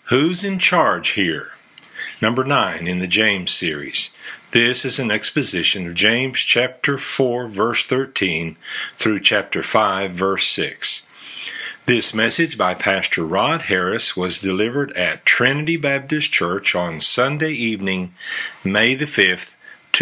Who's in charge here? Number 9 in the James series. This is an exposition of James chapter 4 verse 13 through chapter 5 verse 6. This message by Pastor Rod Harris was delivered at Trinity Baptist Church on Sunday evening, May the 5th,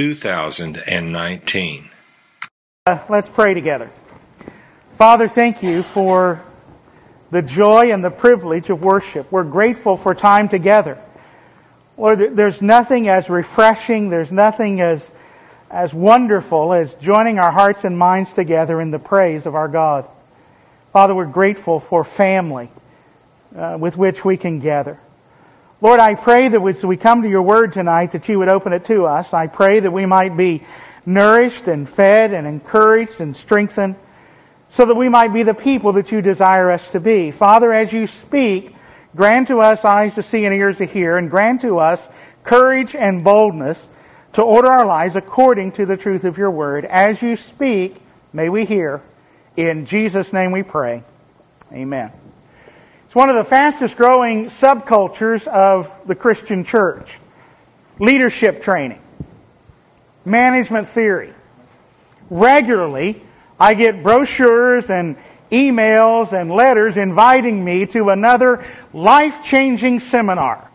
2019. Let's pray together. Father, thank you for the joy and the privilege of worship. We're grateful for time together. Lord, there's nothing as refreshing, there's nothing as wonderful as joining our hearts and minds together in the praise of our God. Father, we're grateful for family with which we can gather. Lord, I pray that as we come to your word tonight, that you would open it to us. I pray that we might be nourished and fed and encouraged and strengthened so that we might be the people that you desire us to be. Father, as you speak, grant to us eyes to see and ears to hear, and grant to us courage and boldness to order our lives according to the truth of your word. As you speak, may we hear. In Jesus' name we pray. Amen. It's one of the fastest growing subcultures of the Christian church. Leadership training. Management theory. Regularly, I get brochures and emails and letters inviting me to another life-changing seminar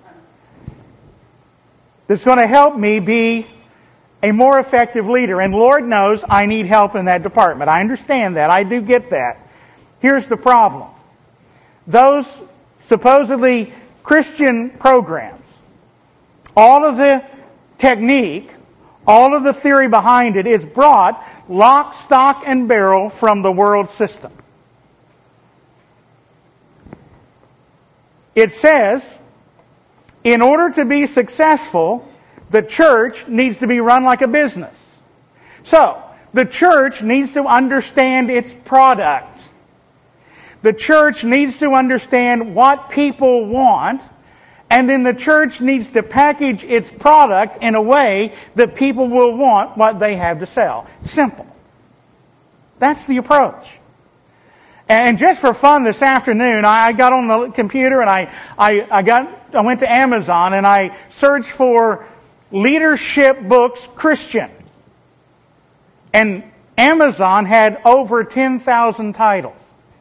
that's going to help me be a more effective leader. And Lord knows I need help in that department. I understand that. I do get that. Here's the problem. Those supposedly Christian programs, all of the technique, all of the theory behind it is brought lock, stock, and barrel from the world system. It says, in order to be successful, the church needs to be run like a business. So, the church needs to understand its product. The church needs to understand what people want, and then the church needs to package its product in a way that people will want what they have to sell. Simple. That's the approach. And just for fun this afternoon, I got on the computer and I went to Amazon and I searched for leadership books Christian. And Amazon had over 10,000 titles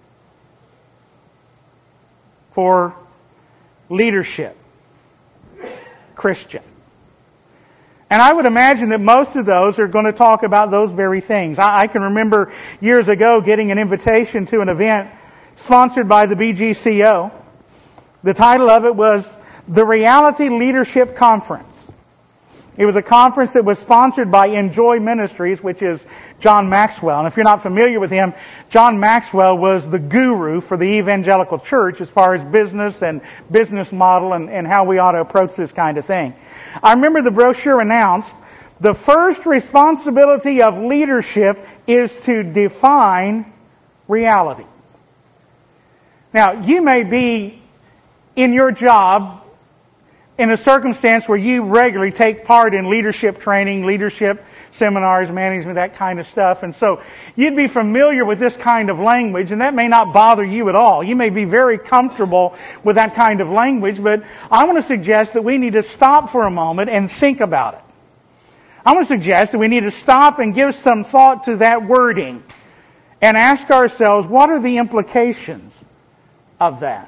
for leadership Christian. And I would imagine that most of those are going to talk about those very things. I can remember years ago getting an invitation to an event sponsored by the BGCO. The title of it was the Reality Leadership Conference. It was a conference that was sponsored by Enjoy Ministries, which is John Maxwell. And if you're not familiar with him, John Maxwell was the guru for the evangelical church as far as business and business model and how we ought to approach this kind of thing. I remember the brochure announced, the first responsibility of leadership is to define reality. Now, you may be in your job in a circumstance where you regularly take part in leadership training, leadership seminars, management, that kind of stuff. And so you'd be familiar with this kind of language, and that may not bother you at all. You may be very comfortable with that kind of language, but I want to suggest that we need to stop for a moment and think about it. I want to suggest that we need to stop and give some thought to that wording and ask ourselves, what are the implications of that?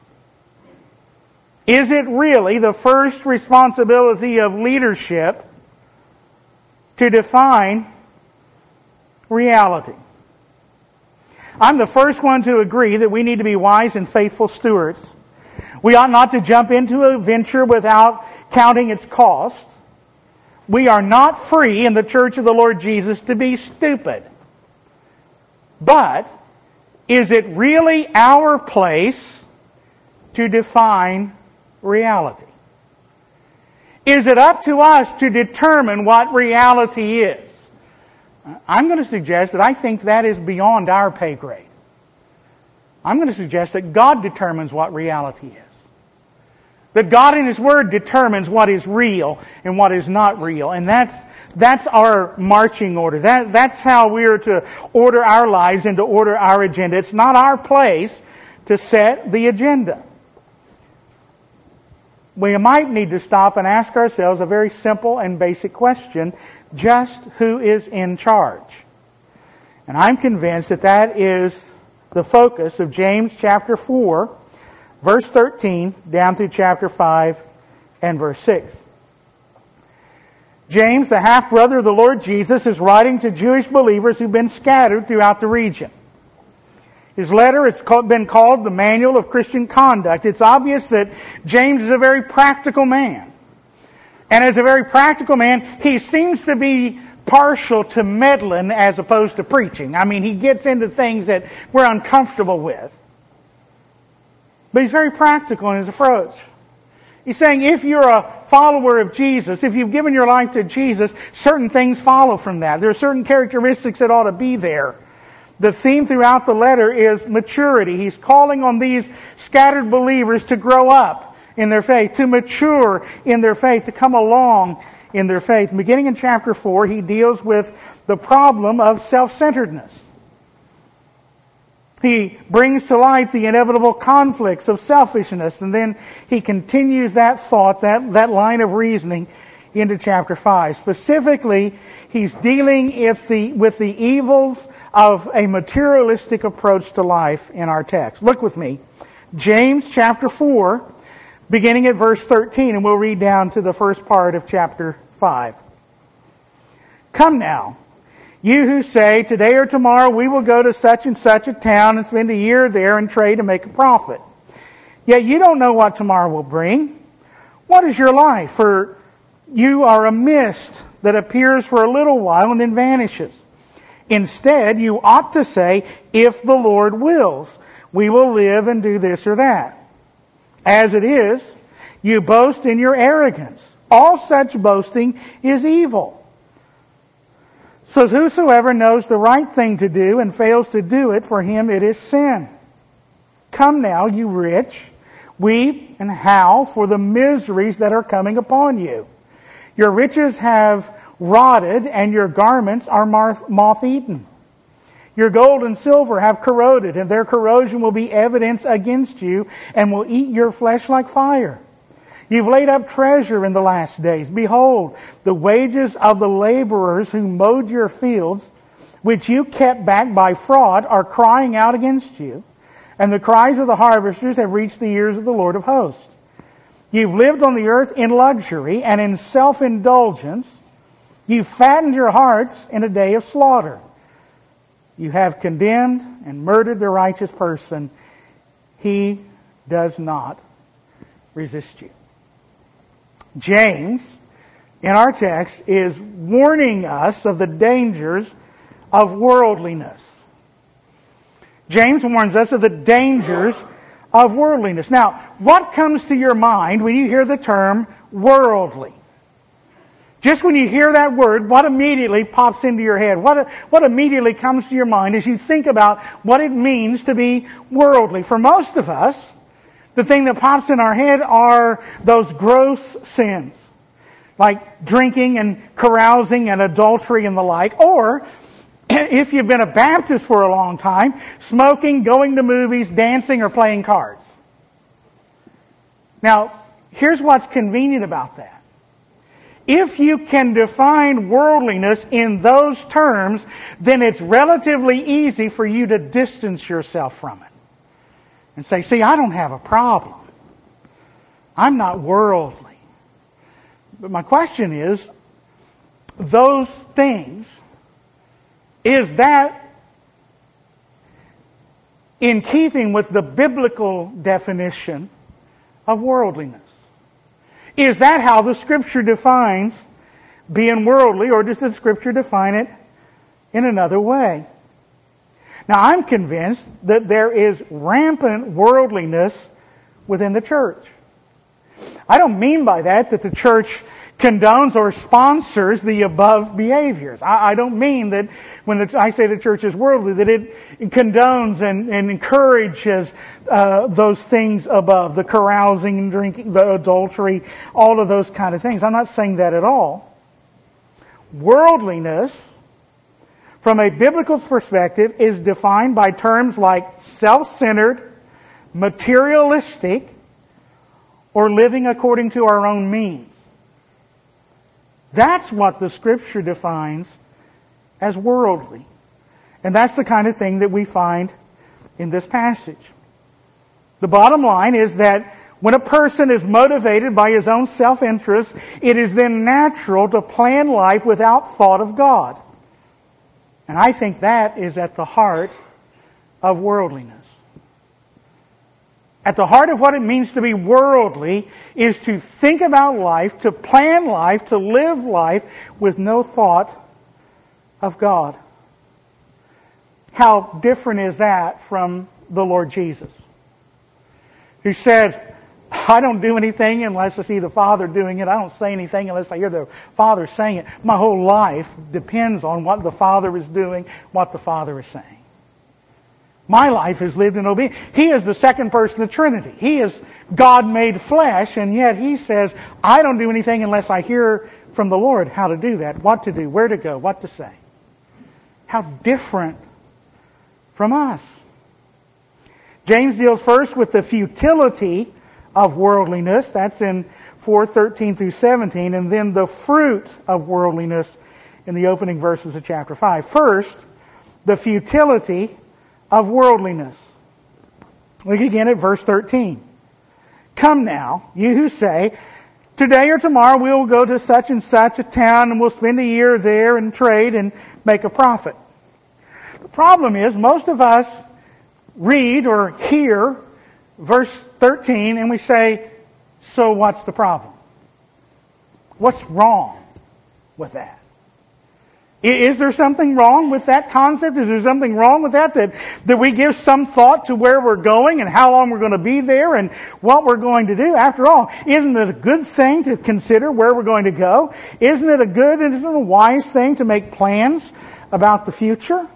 Is it really the first responsibility of leadership to define reality? I'm the first one to agree that we need to be wise and faithful stewards. We ought not to jump into a venture without counting its cost. We are not free in the Church of the Lord Jesus to be stupid. But is it really our place to define reality? Is it up to us to determine what reality is? I'm going to suggest that I think that is beyond our pay grade. I'm going to suggest that God determines what reality is. That God in His Word determines what is real and what is not real. And that's our marching order. That's how we are to order our lives and to order our agenda. It's not our place to set the agenda. we might need to stop and ask ourselves a very simple and basic question: just who is in charge? And I'm convinced that that is the focus of James chapter 4, verse 13, down through chapter 5 and verse 6. James, the half-brother of the Lord Jesus, is writing to Jewish believers who've been scattered throughout the region. His letter has been called the Manual of Christian Conduct. It's obvious that James is a very practical man. And as a very practical man, he seems to be partial to meddling as opposed to preaching. I mean, he gets into things that we're uncomfortable with. But he's very practical in his approach. He's saying if you're a follower of Jesus, if you've given your life to Jesus, certain things follow from that. There are certain characteristics that ought to be there. The theme throughout the letter is maturity. He's calling on these scattered believers to grow up in their faith, to mature in their faith, to come along in their faith. Beginning in chapter 4, he deals with the problem of self-centeredness. He brings to light the inevitable conflicts of selfishness, and then he continues that thought, that line of reasoning into chapter 5. Specifically, he's dealing with the evils of a materialistic approach to life in our text. Look with me. James chapter 4, beginning at verse 13, and we'll read down to the first part of chapter 5. Come now, you who say, today or tomorrow we will go to such and such a town and spend a year there and trade and make a profit. Yet you don't know what tomorrow will bring. What is your life? For you are a mist that appears for a little while and then vanishes. Instead, you ought to say, if the Lord wills, we will live and do this or that. As it is, you boast in your arrogance. All such boasting is evil. So whosoever knows the right thing to do and fails to do it, for him it is sin. Come now, you rich, weep and howl for the miseries that are coming upon you. Your riches have rotted, and your garments are moth-eaten. Your gold and silver have corroded, and their corrosion will be evidence against you, and will eat your flesh like fire. You've laid up treasure in the last days. Behold, the wages of the laborers who mowed your fields, which you kept back by fraud, are crying out against you, and the cries of the harvesters have reached the ears of the Lord of hosts. You've lived on the earth in luxury and in self-indulgence. You fattened your hearts in a day of slaughter. You have condemned and murdered the righteous person. He does not resist you. James, in our text, is warning us of the dangers of worldliness. James warns us of the dangers of worldliness. Now, what comes to your mind when you hear the term worldly? Just when you hear that word, what immediately pops into your head? What immediately comes to your mind as you think about what it means to be worldly? For most of us, the thing that pops in our head are those gross sins, like drinking and carousing and adultery and the like. Or, if you've been a Baptist for a long time, smoking, going to movies, dancing, or playing cards. Now, here's what's convenient about that. If you can define worldliness in those terms, then it's relatively easy for you to distance yourself from it. And say, see, I don't have a problem. I'm not worldly. But my question is, those things, is that in keeping with the biblical definition of worldliness? Is that how the Scripture defines being worldly, or does the Scripture define it in another way? Now, I'm convinced that there is rampant worldliness within the church. I don't mean by that the church condones or sponsors the above behaviors. I don't mean that when I say the church is worldly, that it condones and encourages those things above, the carousing and drinking, the adultery, all of those kind of things. I'm not saying that at all. Worldliness, from a biblical perspective, is defined by terms like self-centered, materialistic, or living according to our own means. That's what the Scripture defines as worldly. And that's the kind of thing that we find in this passage. The bottom line is that when a person is motivated by his own self-interest, it is then natural to plan life without thought of God. And I think that is at the heart of worldliness. At the heart of what it means to be worldly is to think about life, to plan life, to live life with no thought of God. How different is that from the Lord Jesus, who said, I don't do anything unless I see the Father doing it. I don't say anything unless I hear the Father saying it. My whole life depends on what the Father is doing, what the Father is saying. My life is lived in obedience. He is the second person of the Trinity. He is God made flesh, and yet He says, I don't do anything unless I hear from the Lord how to do that, what to do, where to go, what to say. How different from us. James deals first with the futility of worldliness. That's in 4:13 through 17, and then the fruit of worldliness in the opening verses of chapter 5. First, the futility of worldliness. Look again at verse 13. Come now, you who say, today or tomorrow we will go to such and such a town and we'll spend a year there and trade and make a profit. The problem is most of us read or hear verse 13 and we say, so what's the problem? What's wrong with that? Is there something wrong with that concept? Is there something wrong with that we give some thought to where we're going and how long we're going to be there and what we're going to do? After all, isn't it a good thing to consider where we're going to go? Isn't it a wise thing to make plans about the future?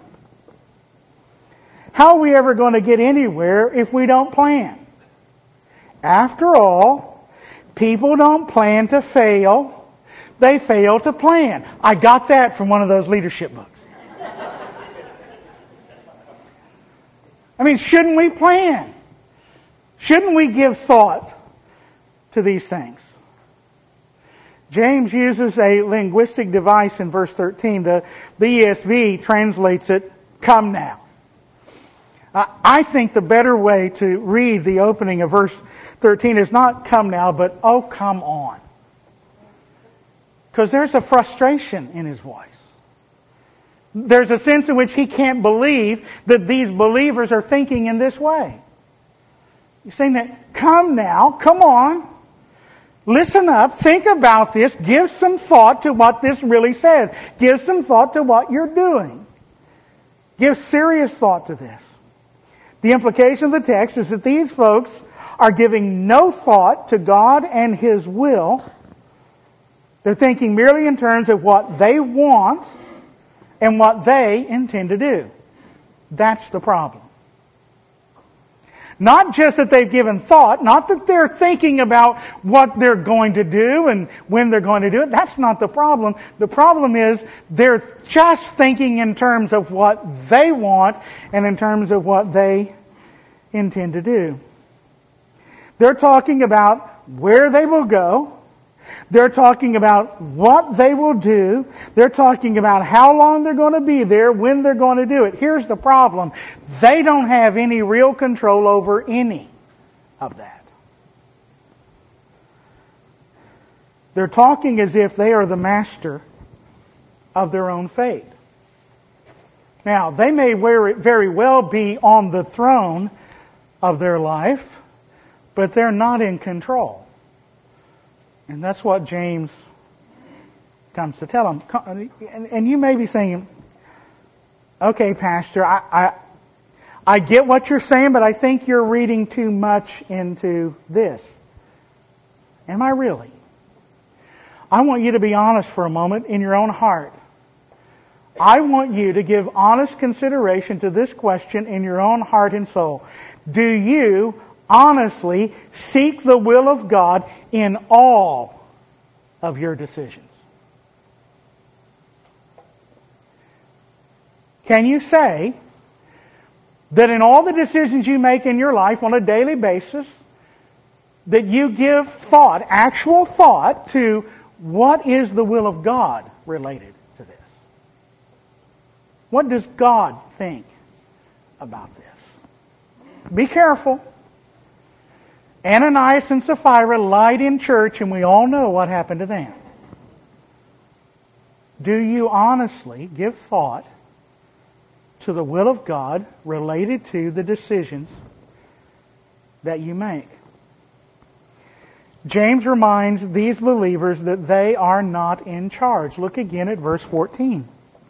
How are we ever going to get anywhere if we don't plan? After all, people don't plan to fail. They fail to plan. I got that from one of those leadership books. I mean, shouldn't we plan? Shouldn't we give thought to these things? James uses a linguistic device in verse 13. The ESV translates it, come now. I think the better way to read the opening of verse 13 is not come now, but oh, come on. Because there's a frustration in his voice. There's a sense in which he can't believe that these believers are thinking in this way. He's saying that, come now, come on. Listen up, think about this, give some thought to what this really says. Give some thought to what you're doing. Give serious thought to this. The implication of the text is that these folks are giving no thought to God and His will. They're thinking merely in terms of what they want and what they intend to do. That's the problem. Not just that they've given thought, not that they're thinking about what they're going to do and when they're going to do it. That's not the problem. The problem is they're just thinking in terms of what they want and in terms of what they intend to do. They're talking about where they will go. They're talking about what they will do. They're talking about how long they're going to be there, when they're going to do it. Here's the problem. They don't have any real control over any of that. They're talking as if they are the master of their own fate. Now, they may very well be on the throne of their life, but they're not in control. And that's what James comes to tell them. And you may be saying, okay, Pastor, I get what you're saying, but I think you're reading too much into this. Am I really? I want you to be honest for a moment in your own heart. I want you to give honest consideration to this question in your own heart and soul. Do you honestly seek the will of God in all of your decisions? Can you say that in all the decisions you make in your life on a daily basis, that you give thought, actual thought, to what is the will of God related to this. What does God think about this? Be careful. Ananias and Sapphira lied in church, and we all know what happened to them. Do you honestly give thought to the will of God related to the decisions that you make? James reminds these believers that they are not in charge. Look again at verse 14.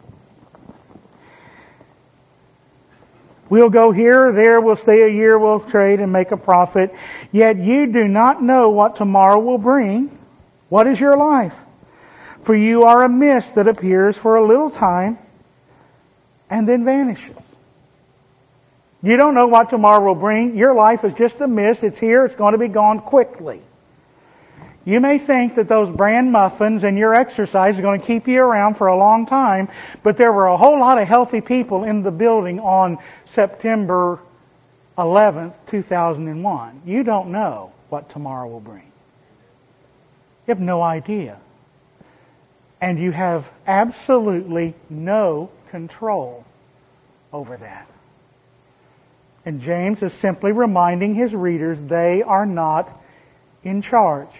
We'll go here or there, we'll stay a year, we'll trade and make a profit. Yet you do not know what tomorrow will bring. What is your life? For you are a mist that appears for a little time and then vanishes. You don't know what tomorrow will bring. Your life is just a mist. It's here. It's going to be gone quickly. You may think that those bran muffins and your exercise are going to keep you around for a long time, but there were a whole lot of healthy people in the building on September 11th, 2001. You don't know what tomorrow will bring. You have no idea. And you have absolutely no control over that. And James is simply reminding his readers they are not in charge.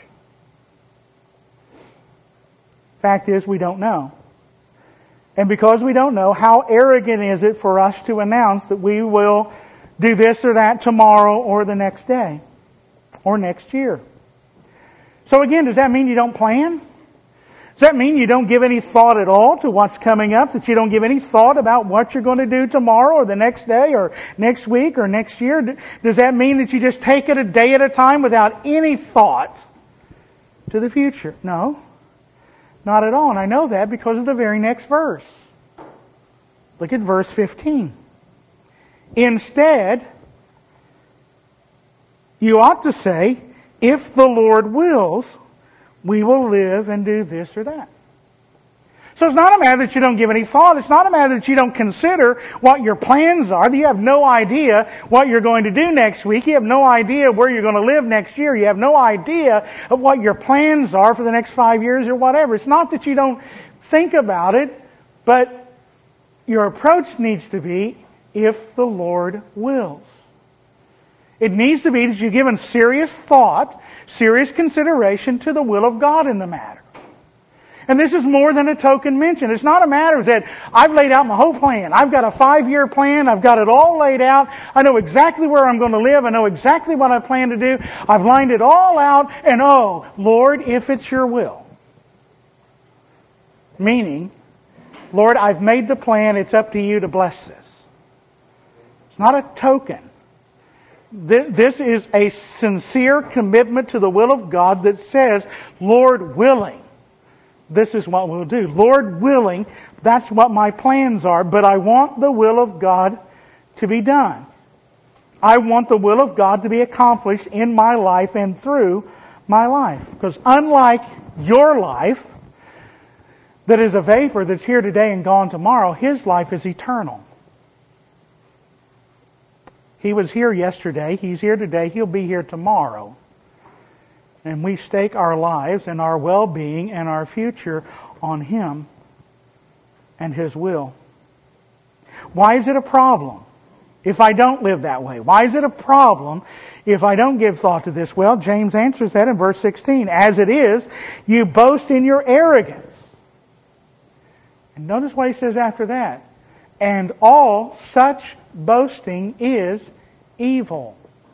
Fact is, we don't know. And because we don't know, how arrogant is it for us to announce that we will do this or that tomorrow or the next day or next year? So again, does that mean you don't plan? Does that mean you don't give any thought at all to what's coming up? That you don't give any thought about what you're going to do tomorrow or the next day or next week or next year? Does that mean that you just take it a day at a time without any thought to the future? No, not at all. And I know that because of the very next verse. Look at verse 15. Instead, you ought to say, if the Lord wills, we will live and do this or that. So it's not a matter that you don't give any thought. It's not a matter that you don't consider what your plans are. That you have no idea what you're going to do next week. You have no idea where you're going to live next year. You have no idea of what your plans are for the next 5 years or whatever. It's not that you don't think about it, but your approach needs to be, if the Lord wills. It needs to be that you've given serious thought, serious consideration to the will of God in the matter. And this is more than a token mention. It's not a matter that I've laid out my whole plan. I've got a 5-year plan. I've got it all laid out. I know exactly where I'm going to live. I know exactly what I plan to do. I've lined it all out. And oh, Lord, if it's your will. Meaning, Lord, I've made the plan. It's up to you to bless this. It's not a token. This is a sincere commitment to the will of God that says, Lord willing, this is what we'll do. Lord willing, that's what my plans are, but I want the will of God to be done. I want the will of God to be accomplished in my life and through my life. Because unlike your life, that is a vapor that's here today and gone tomorrow, His life is eternal. He was here yesterday. He's here today. He'll be here tomorrow. And we stake our lives and our well-being and our future on Him and His will. Why is it a problem if I don't live that way? Why is it a problem if I don't give thought to this? Well, James answers that in verse 16. As it is, you boast in your arrogance. And notice what he says after that. And all such boasting is evil.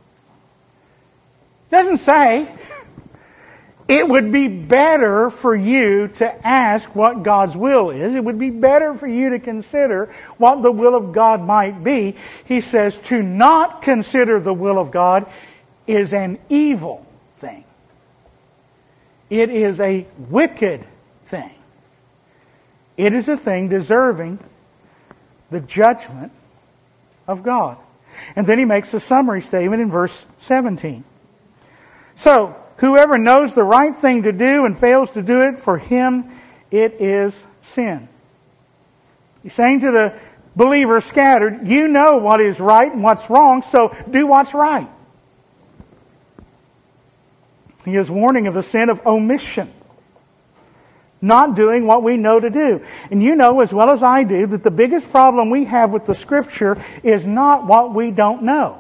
It doesn't say it would be better for you to ask what God's will is. It would be better for you to consider what the will of God might be. He says to not consider the will of God is an evil thing. It is a wicked thing. It is a thing deserving the judgment of God. And then he makes a summary statement in verse 17. So, whoever knows the right thing to do and fails to do it, for him it is sin. He's saying to the believer scattered, you know what is right and what's wrong, so do what's right. He is warning of the sin of omission. Not doing what we know to do. And you know as well as I do that the biggest problem we have with the Scripture is not what we don't know.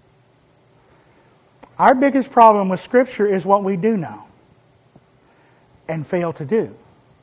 Our biggest problem with Scripture is what we do know and fail to do.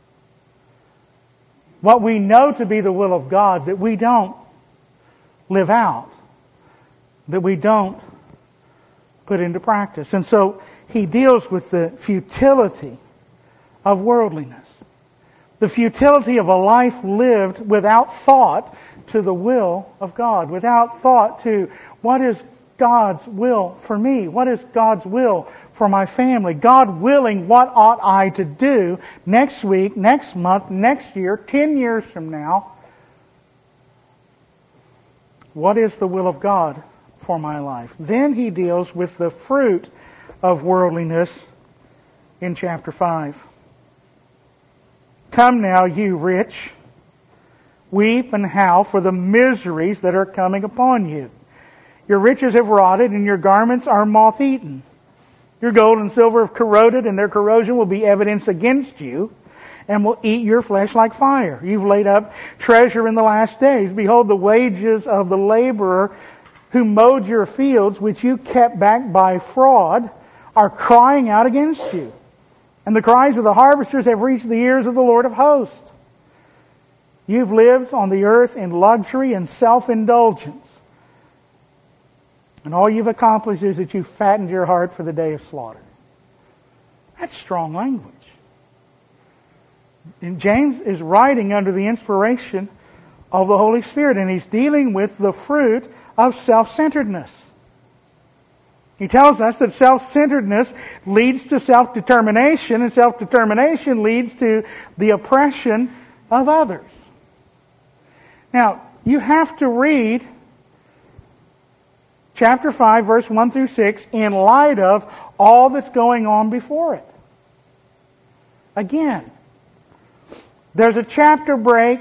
What we know to be the will of God that we don't live out, that we don't put into practice. And so he deals with the futility of worldliness. The futility of a life lived without thought to the will of God, without thought to what is God's will for me, what is God's will for my family. God willing, what ought I to do next week, next month, next year, 10 years from now? What is the will of God for my life? Then he deals with the fruit of worldliness in chapter 5. Come now, you rich, weep and howl for the miseries that are coming upon you. Your riches have rotted and your garments are moth-eaten. Your gold and silver have corroded, and their corrosion will be evidence against you and will eat your flesh like fire. You've laid up treasure in the last days. Behold, the wages of the laborer who mowed your fields, which you kept back by fraud, are crying out against you. And the cries of the harvesters have reached the ears of the Lord of hosts. You've lived on the earth in luxury and self-indulgence. And all you've accomplished is that you've fattened your heart for the day of slaughter. That's strong language. And James is writing under the inspiration of the Holy Spirit, and he's dealing with the fruit of self-centeredness. He tells us that self-centeredness leads to self-determination, and self-determination leads to the oppression of others. Now, you have to read chapter 5, verse 1 through 6, in light of all that's going on before it. Again, there's a chapter break,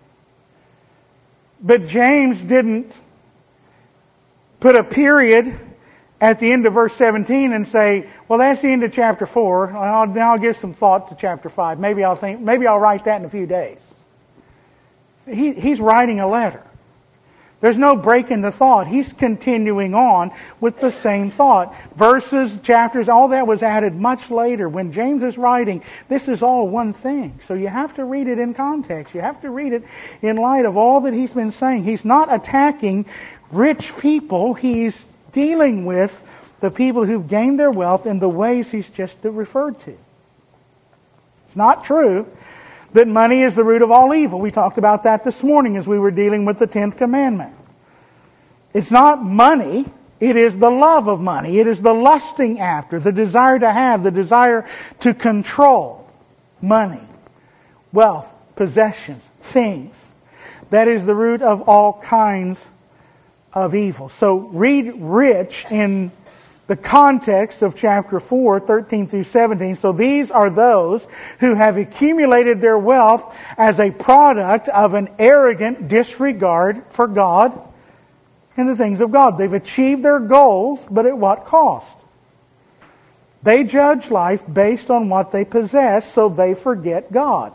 but James didn't put a period at the end of verse 17 and say, well, that's the end of chapter 4. I'll give some thought to chapter 5. Maybe I'll write that in a few days. He's writing a letter. There's no break in the thought. He's continuing on with the same thought. Verses, chapters, all that was added much later. When James is writing, this is all one thing. So you have to read it in context. You have to read it in light of all that he's been saying. He's not attacking rich people. He's dealing with the people who've gained their wealth in the ways he's just referred to. It's not true that money is the root of all evil. We talked about that this morning as we were dealing with the 10th commandment. It's not money, it is the love of money. It is the lusting after, the desire to have, the desire to control money, wealth, possessions, things. That is the root of all kinds of evil. So read rich in the context of chapter 4, 13 through 17. So these are those who have accumulated their wealth as a product of an arrogant disregard for God and the things of God. They've achieved their goals, but at what cost? They judge life based on what they possess, so they forget God.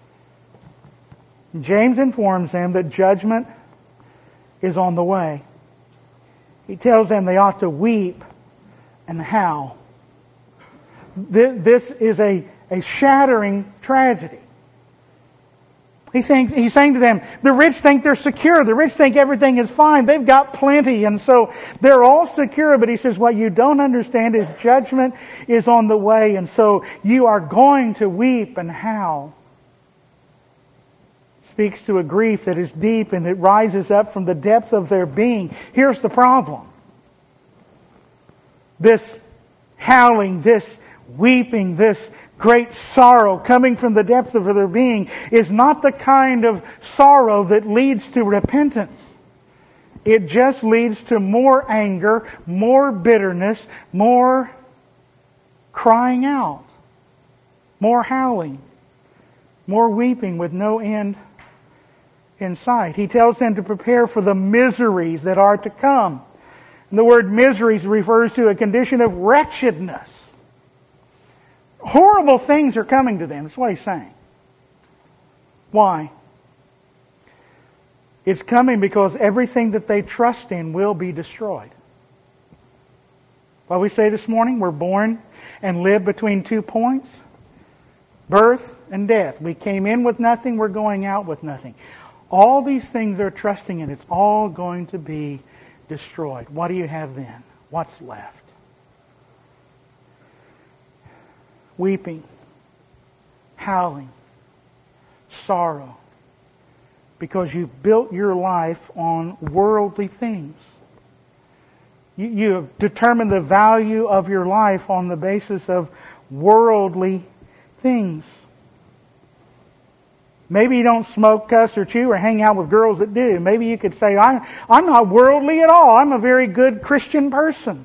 James informs them that judgment is on the way. He tells them they ought to weep and howl. This is a shattering tragedy. He's saying to them, the rich think they're secure. The rich think everything is fine. They've got plenty, and so they're all secure. But he says, what you don't understand is judgment is on the way, and so you are going to weep and howl. Speaks to a grief that is deep and it rises up from the depth of their being. Here's the problem. This howling, this weeping, this great sorrow coming from the depth of their being is not the kind of sorrow that leads to repentance. It just leads to more anger, more bitterness, more crying out, more howling, more weeping with no end in sight. He tells them to prepare for the miseries that are to come. And the word miseries refers to a condition of wretchedness. Horrible things are coming to them. That's what he's saying. Why? It's coming because everything that they trust in will be destroyed. What we say this morning, we're born and live between 2 points. Birth and death. We came in with nothing, we're going out with nothing. All these things they're trusting in, it's all going to be destroyed. What do you have then? What's left? Weeping, howling, sorrow, because you've built your life on worldly things. You have determined the value of your life on the basis of worldly things. Maybe you don't smoke, cuss, or chew, or hang out with girls that do. Maybe you could say, I'm not worldly at all. I'm a very good Christian person.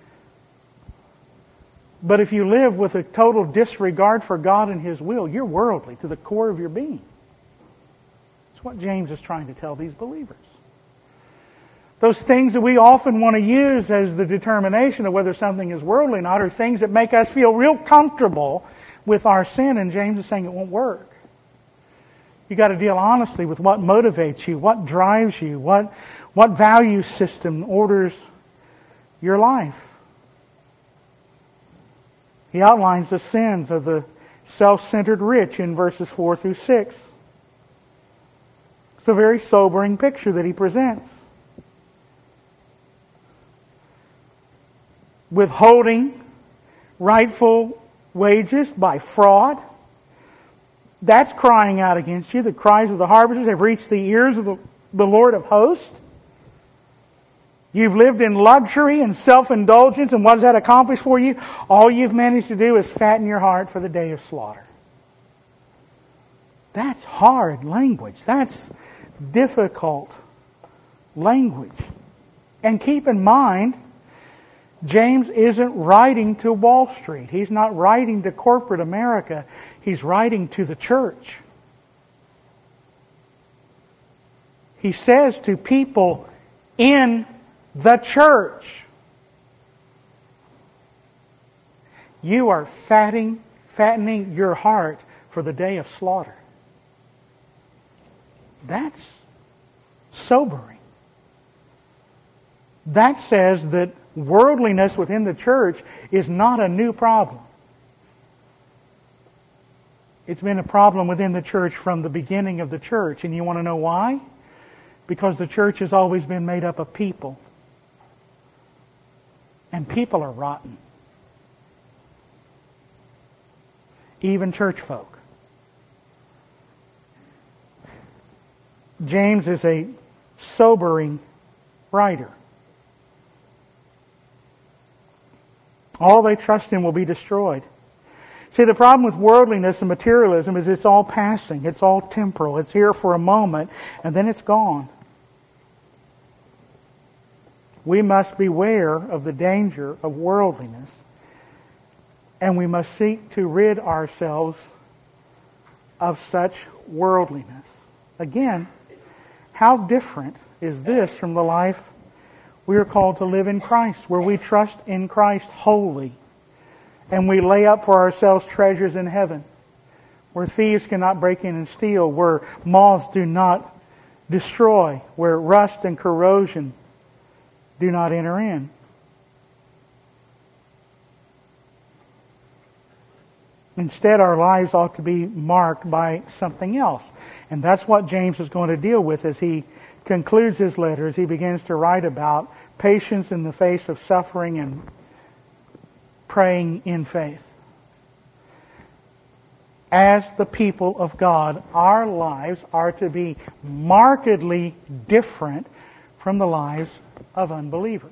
But if you live with a total disregard for God and His will, you're worldly to the core of your being. That's what James is trying to tell these believers. Those things that we often want to use as the determination of whether something is worldly or not are things that make us feel real comfortable with our sin, and James is saying it won't work. You've got to deal honestly with what motivates you, what drives you, what value system orders your life. He outlines the sins of the self-centered rich in verses 4 through 6. It's a very sobering picture that he presents. Withholding rightful wages by fraud. That's crying out against you. The cries of the harvesters have reached the ears of the Lord of hosts. You've lived in luxury and self-indulgence, and what does that accomplish for you? All you've managed to do is fatten your heart for the day of slaughter. That's hard language. That's difficult language. And keep in mind, James isn't writing to Wall Street. He's not writing to corporate America. He's writing to the church. He says to people in the church, you are fattening your heart for the day of slaughter. That's sobering. That says that worldliness within the church is not a new problem. It's been a problem within the church from the beginning of the church. And you want to know why? Because the church has always been made up of people. And people are rotten. Even church folk. James is a sobering writer. All they trust in will be destroyed. See, the problem with worldliness and materialism is it's all passing. It's all temporal. It's here for a moment, and then it's gone. We must beware of the danger of worldliness, and we must seek to rid ourselves of such worldliness. Again, how different is this from the life we are called to live in Christ, where we trust in Christ wholly, and we lay up for ourselves treasures in heaven, where thieves cannot break in and steal, where moths do not destroy, where rust and corrosion do not enter in. Instead, our lives ought to be marked by something else. And that's what James is going to deal with as he concludes his letter, as he begins to write about patience in the face of suffering and praying in faith. As the people of God, our lives are to be markedly different from the lives of unbelievers.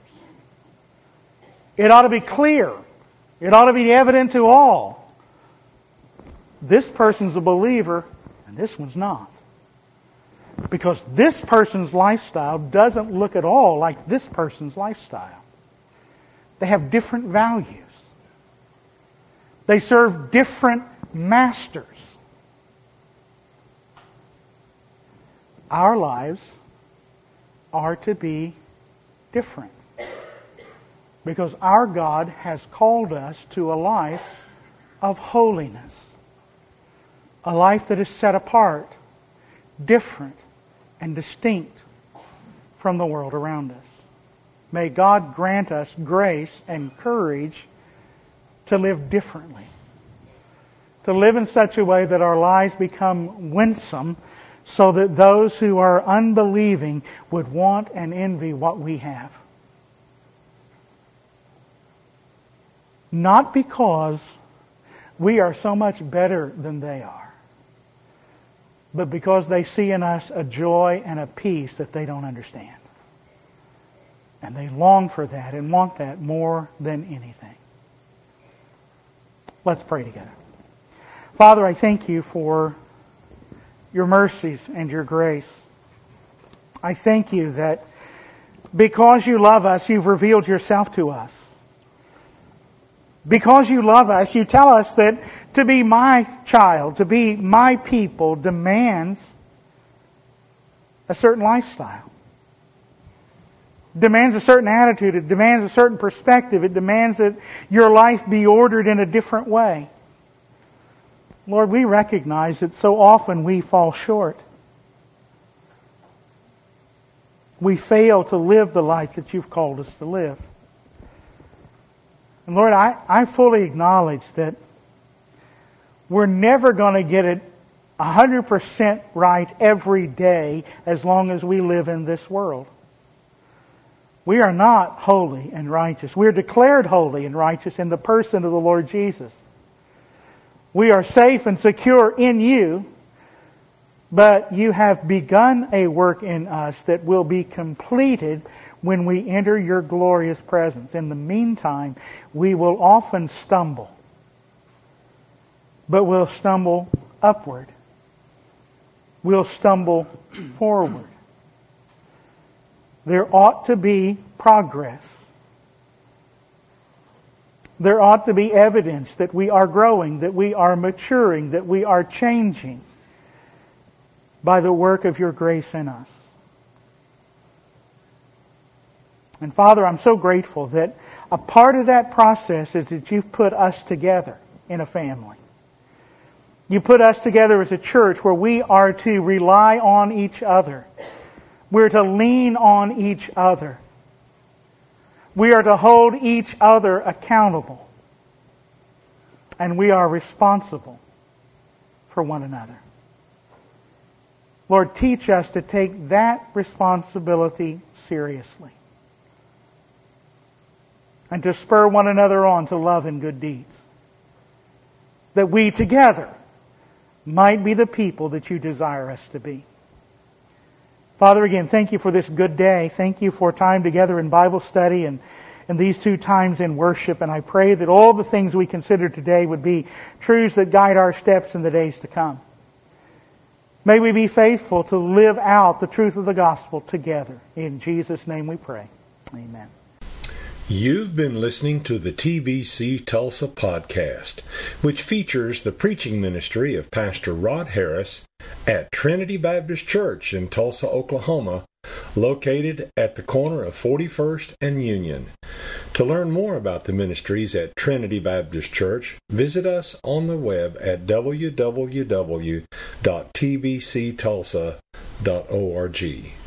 It ought to be clear. It ought to be evident to all. This person's a believer and this one's not. Because this person's lifestyle doesn't look at all like this person's lifestyle. They have different values. They serve different masters. Our lives are to be different. Because our God has called us to a life of holiness, a life that is set apart, different, and distinct from the world around us. May God grant us grace and courage to live differently, to live in such a way that our lives become winsome, so that those who are unbelieving would want and envy what we have. Not because we are so much better than they are, but because they see in us a joy and a peace that they don't understand. And they long for that and want that more than anything. Let's pray together. Father, I thank you for your mercies and your grace. I thank you that because you love us, you've revealed yourself to us. Because you love us, you tell us that to be my child, to be my people, demands a certain lifestyle. Demands a certain attitude. It demands a certain perspective. It demands that your life be ordered in a different way. Lord, we recognize that so often we fall short. We fail to live the life that you've called us to live. And Lord, I fully acknowledge that we're never going to get it 100% right every day as long as we live in this world. We are not holy and righteous. We're declared holy and righteous in the person of the Lord Jesus. We are safe and secure in you, but you have begun a work in us that will be completed when we enter your glorious presence. In the meantime, we will often stumble, but we'll stumble upward. We'll stumble forward. There ought to be progress. There ought to be evidence that we are growing, that we are maturing, that we are changing by the work of your grace in us. And Father, I'm so grateful that a part of that process is that you've put us together in a family. You put us together as a church where we are to rely on each other. We're to lean on each other. We are to hold each other accountable. And we are responsible for one another. Lord, teach us to take that responsibility seriously. And to spur one another on to love and good deeds. That we together might be the people that you desire us to be. Father, again, thank you for this good day. Thank you for time together in Bible study and these 2 times in worship. And I pray that all the things we consider today would be truths that guide our steps in the days to come. May we be faithful to live out the truth of the gospel together. In Jesus' name we pray. Amen. You've been listening to the TBC Tulsa podcast, which features the preaching ministry of Pastor Rod Harris at Trinity Baptist Church in Tulsa, Oklahoma, located at the corner of 41st and Union. To learn more about the ministries at Trinity Baptist Church, visit us on the web at www.tbctulsa.org.